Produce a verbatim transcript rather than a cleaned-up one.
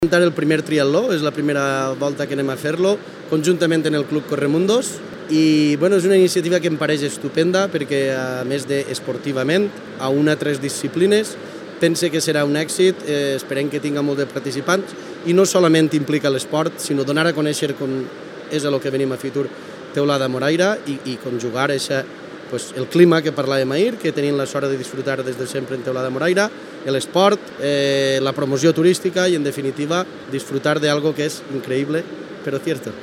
El primer triatló, és la primera volta que anem a fer-lo, conjuntament en el Club Corremundos, i bueno, és una iniciativa que em pareix estupenda perquè, a més d'esportivament, a una tres disciplines, pense que serà un èxit, eh, esperem que tinga molt de participants, i no solament implica l'esport, sinó donar a conèixer com és el que venim a Fitur Teulada Moraira i, i conjugar eixa, pues, el clima que parlàvem ahir, que tenim la sort de disfrutar des de sempre en Teulada Moraira, l'esport, eh, la promoció turística i, en definitiva, disfrutar de algo que és increïble, però cierto.